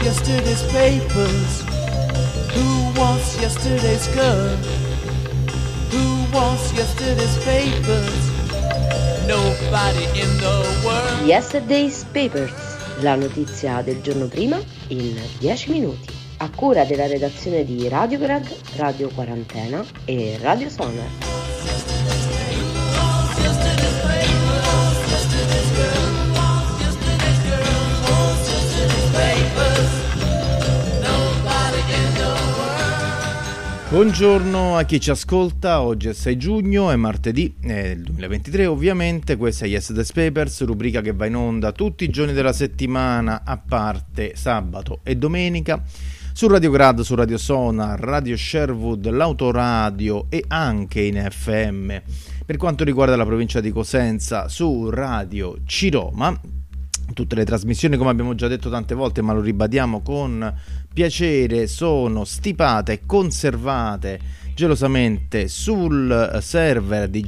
yesterday's papers? Who wants yesterday's girl? Who wants yesterday's papers? Nobody in the world. Yesterday's Papers, la notizia del giorno prima in 10 minuti. A cura della redazione di Radiograd, Radio Quarantena e Radio Sonar. Buongiorno a chi ci ascolta, oggi è 6 giugno, è martedì 2023 ovviamente, questa è Yesterday's Papers, rubrica che va in onda tutti i giorni della settimana a parte sabato e domenica su Radio Grad, su Radio Sonar, Radio Sherwood, l'Autoradio e anche in FM per quanto riguarda la provincia di Cosenza su Radio Ciroma. Tutte le trasmissioni, come abbiamo già detto tante volte, ma lo ribadiamo con piacere, sono stipate e conservate gelosamente sul server di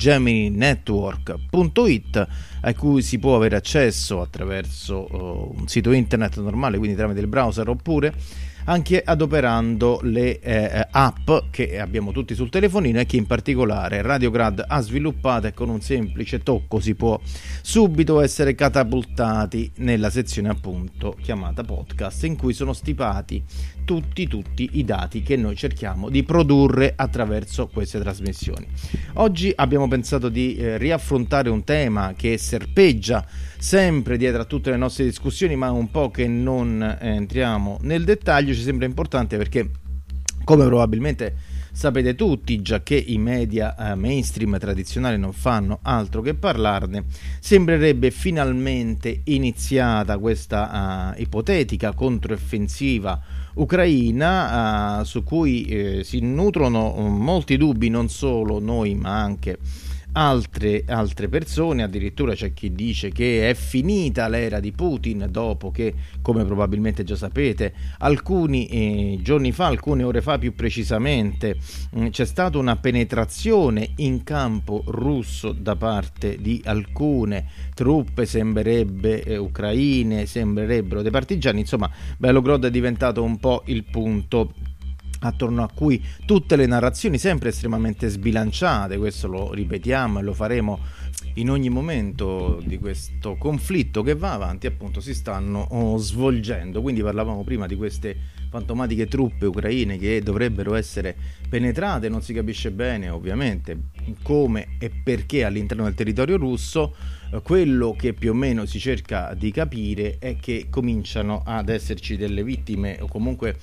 GeminiNetwork.it, a cui si può avere accesso attraverso un sito internet normale, quindi tramite il browser, oppure anche adoperando le app che abbiamo tutti sul telefonino e che in particolare Radiograd ha sviluppato, e con un semplice tocco si può subito essere catapultati nella sezione appunto chiamata podcast, in cui sono stipati tutti i dati che noi cerchiamo di produrre attraverso queste trasmissioni. Oggi abbiamo pensato di riaffrontare un tema che serpeggia sempre dietro a tutte le nostre discussioni, ma un po' che non entriamo nel dettaglio. Ci sembra importante perché, come probabilmente sapete tutti, già che i media mainstream tradizionali non fanno altro che parlarne, sembrerebbe finalmente iniziata questa ipotetica controoffensiva ucraina, su cui si nutrono molti dubbi, non solo noi ma anche altre persone. Addirittura c'è chi dice che è finita l'era di Putin dopo che, come probabilmente già sapete, alcuni giorni fa, alcune ore fa più precisamente, c'è stata una penetrazione in campo russo da parte di alcune truppe, sembrerebbe ucraine, sembrerebbero dei partigiani. Insomma, Belgorod è diventato un po' il punto attorno a cui tutte le narrazioni, sempre estremamente sbilanciate, questo lo ripetiamo e lo faremo in ogni momento di questo conflitto che va avanti, appunto si stanno svolgendo. Quindi parlavamo prima di queste fantomatiche truppe ucraine che dovrebbero essere penetrate, non si capisce bene ovviamente come e perché all'interno del territorio russo. Quello che più o meno si cerca di capire è che cominciano ad esserci delle vittime, o comunque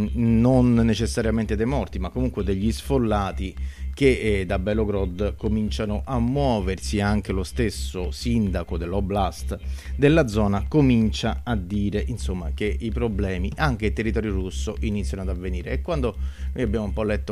non necessariamente dei morti, ma comunque degli sfollati che da Belgorod cominciano a muoversi. Anche lo stesso sindaco dell'oblast della zona comincia a dire insomma che i problemi anche in territorio russo iniziano ad avvenire. E quando noi abbiamo un po' letto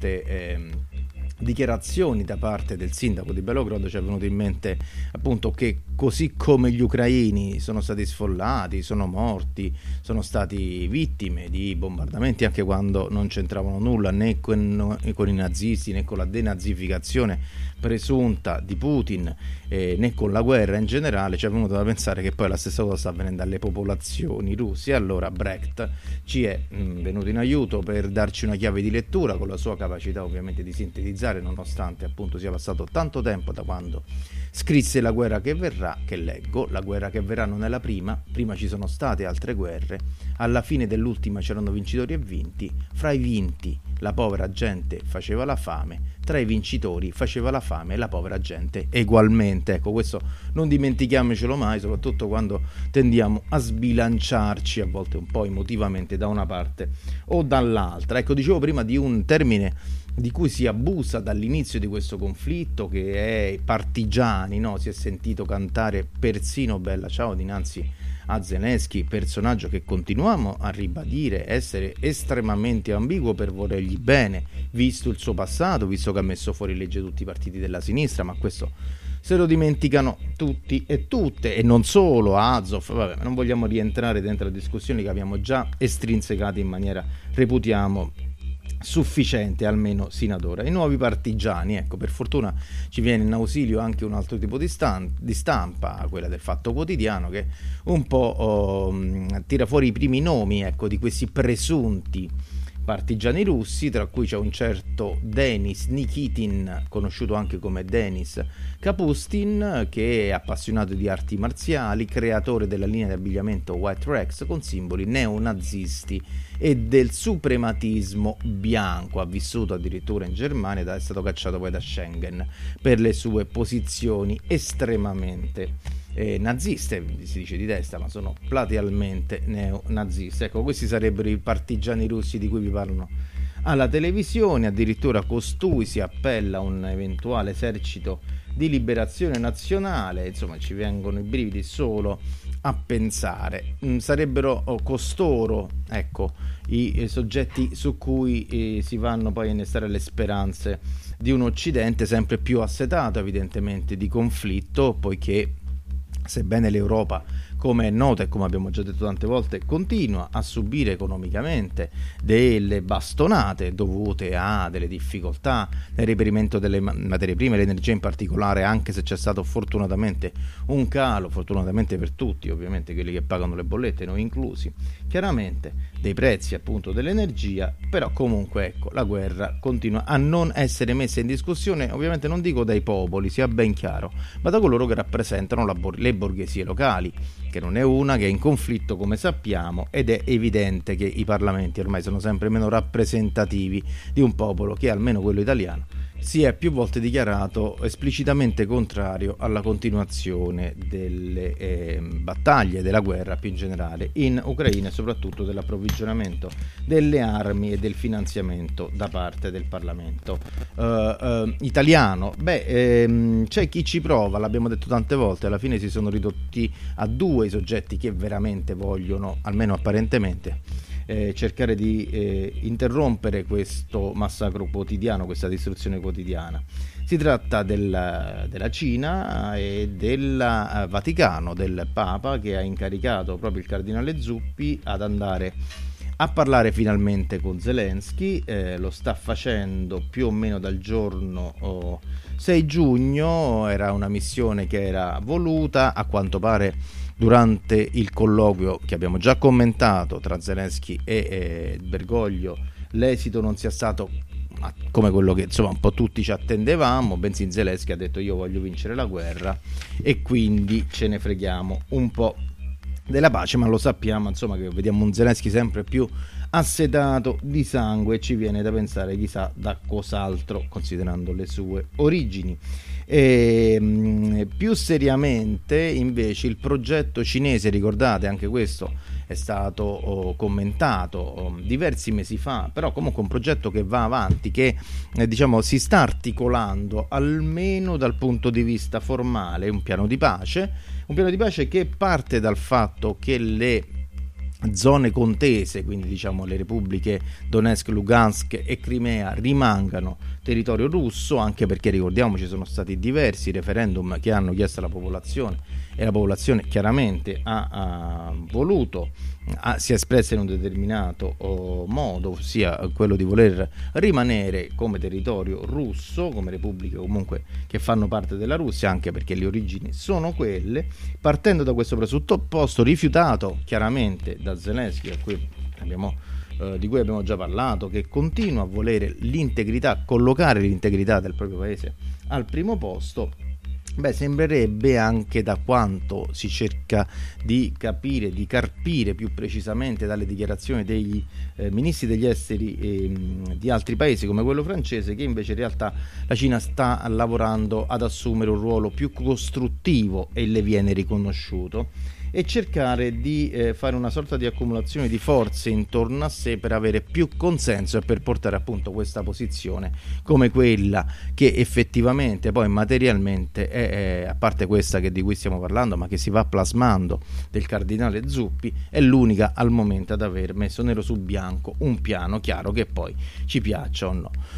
queste dichiarazioni da parte del sindaco di Belgorod, ci è venuto in mente appunto che così come gli ucraini sono stati sfollati, sono morti, sono stati vittime di bombardamenti anche quando non c'entravano nulla né con i nazisti né con la denazificazione presunta di Putin, né con la guerra in generale, ci è venuto da pensare che poi la stessa cosa sta avvenendo alle popolazioni russe. Allora Brecht ci è venuto in aiuto per darci una chiave di lettura, con la sua capacità ovviamente di sintetizzare, nonostante appunto sia passato tanto tempo da quando scrisse La guerra che verrà, che leggo. La guerra che verrà non è la prima ci sono state altre guerre, alla fine dell'ultima c'erano vincitori e vinti, fra i vinti la povera gente faceva la fame, tra i vincitori faceva la fame e la povera gente egualmente. Ecco, questo non dimentichiamocelo mai, soprattutto quando tendiamo a sbilanciarci a volte un po' emotivamente da una parte o dall'altra. Ecco, dicevo prima di un termine di cui si abusa dall'inizio di questo conflitto, che è partigiani, no? Si è sentito cantare persino Bella ciao dinanzi a Zelensky, personaggio che continuiamo a ribadire essere estremamente ambiguo per volergli bene, visto il suo passato, visto che ha messo fuori legge tutti i partiti della sinistra, ma questo se lo dimenticano tutti e tutte, e non solo Azov. Vabbè, non vogliamo rientrare dentro le discussioni che abbiamo già estrinsecato in maniera, reputiamo, sufficiente, almeno sino ad ora. I nuovi partigiani, ecco, per fortuna ci viene in ausilio anche un altro tipo di stampa, quella del Fatto Quotidiano, che un po' tira fuori i primi nomi, ecco, di questi presunti partigiani russi, tra cui c'è un certo Denis Nikitin, conosciuto anche come Denis Kapustin, che è appassionato di arti marziali, creatore della linea di abbigliamento White Rex con simboli neonazisti e del suprematismo bianco. Ha vissuto addirittura in Germania ed è stato cacciato poi da Schengen per le sue posizioni estremamente naziste, si dice di destra, ma sono platealmente neonaziste. Ecco, questi sarebbero i partigiani russi di cui vi parlano alla televisione. Addirittura costui si appella a un eventuale esercito di liberazione nazionale. Insomma, ci vengono i brividi solo a pensare. Sarebbero costoro, ecco, i soggetti su cui si vanno poi a innestare le speranze di un Occidente sempre più assetato evidentemente di conflitto, poiché sebbene l'Europa, come è noto e come abbiamo già detto tante volte, continua a subire economicamente delle bastonate dovute a delle difficoltà nel reperimento delle materie prime, l'energia in particolare, anche se c'è stato fortunatamente un calo, fortunatamente per tutti, ovviamente quelli che pagano le bollette, noi inclusi, chiaramente dei prezzi appunto dell'energia, però comunque ecco, la guerra continua a non essere messa in discussione, ovviamente non dico dai popoli, sia ben chiaro, ma da coloro che rappresentano le borghesie locali, che non è una, che è in conflitto come sappiamo, ed è evidente che i parlamenti ormai sono sempre meno rappresentativi di un popolo che, almeno quello italiano, si è più volte dichiarato esplicitamente contrario alla continuazione delle battaglie, della guerra più in generale in Ucraina e soprattutto dell'approvvigionamento delle armi e del finanziamento da parte del Parlamento italiano. C'è chi ci prova, l'abbiamo detto tante volte, alla fine si sono ridotti a due i soggetti che veramente vogliono, almeno apparentemente, cercare di interrompere questo massacro quotidiano, questa distruzione quotidiana. Si tratta della Cina e del Vaticano, del Papa, che ha incaricato proprio il cardinale Zuppi ad andare a parlare finalmente con Zelensky. Lo sta facendo più o meno dal giorno 6 giugno, era una missione che era voluta, a quanto pare durante il colloquio che abbiamo già commentato tra Zelensky e Bergoglio l'esito non sia stato come quello che insomma un po' tutti ci attendevamo, bensì Zelensky ha detto io voglio vincere la guerra e quindi ce ne freghiamo un po' della pace, ma lo sappiamo insomma che vediamo un Zelensky sempre più assetato di sangue e ci viene da pensare chissà da cos'altro, considerando le sue origini. Più seriamente invece il progetto cinese, ricordate, anche questo è stato commentato diversi mesi fa, però comunque un progetto che va avanti, che diciamo si sta articolando almeno dal punto di vista formale, un piano di pace che parte dal fatto che le zone contese, quindi diciamo le repubbliche Donetsk, Lugansk e Crimea, rimangano territorio russo, anche perché ricordiamoci sono stati diversi referendum che hanno chiesto alla popolazione e la popolazione chiaramente ha voluto, si è espressa in un determinato modo, ossia quello di voler rimanere come territorio russo, come repubbliche comunque che fanno parte della Russia, anche perché le origini sono quelle. Partendo da questo presupposto, rifiutato chiaramente da Zelensky, di cui abbiamo già parlato, che continua a volere l'integrità, collocare l'integrità del proprio paese al primo posto, sembrerebbe, anche da quanto si cerca di capire, di carpire più precisamente dalle dichiarazioni dei ministri degli esteri di altri paesi come quello francese, che invece in realtà la Cina sta lavorando ad assumere un ruolo più costruttivo e le viene riconosciuto, e cercare di fare una sorta di accumulazione di forze intorno a sé per avere più consenso e per portare appunto questa posizione come quella che effettivamente poi materialmente è, a parte questa di cui stiamo parlando, ma che si va plasmando, del cardinale Zuppi, è l'unica al momento ad aver messo nero su bianco un piano chiaro, che poi ci piaccia o no.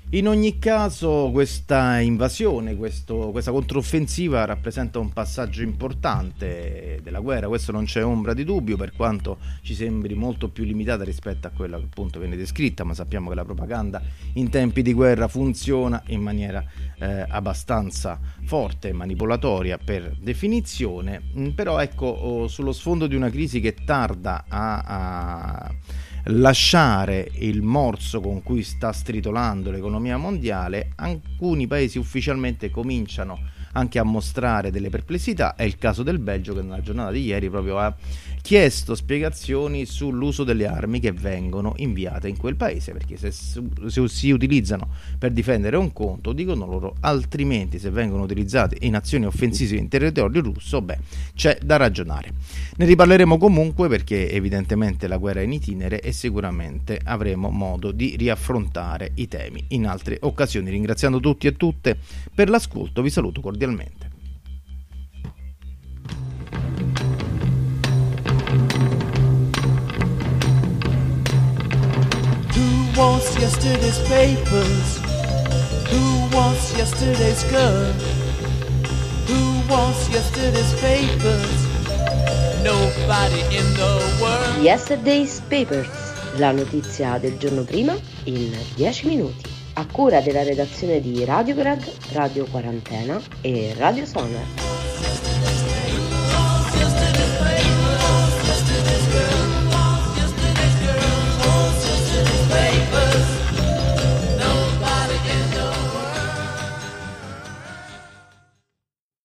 In ogni caso questa invasione, questa controffensiva rappresenta un passaggio importante della guerra, questo non c'è ombra di dubbio, per quanto ci sembri molto più limitata rispetto a quella che appunto viene descritta, ma sappiamo che la propaganda in tempi di guerra funziona in maniera abbastanza forte e manipolatoria per definizione, però ecco, sullo sfondo di una crisi che tarda a lasciare il morso con cui sta stritolando l'economia mondiale, alcuni paesi ufficialmente cominciano anche a mostrare delle perplessità. È il caso del Belgio, che nella giornata di ieri proprio ha chiesto spiegazioni sull'uso delle armi che vengono inviate in quel paese, perché se si utilizzano per difendere un conto, dicono loro, altrimenti se vengono utilizzate in azioni offensive in territorio russo, c'è da ragionare. Ne riparleremo comunque, perché evidentemente la guerra è in itinere e sicuramente avremo modo di riaffrontare i temi in altre occasioni. Ringraziando tutti e tutte per l'ascolto, vi saluto cordialmente. Who wants yesterday's papers? Who wants yesterday's girl? Who wants yesterday's papers? Nobody in the world. Yesterday's Papers, la notizia del giorno prima in 10 minuti. A cura della redazione di Radio Grad, Radio Quarantena e Radio Sonar.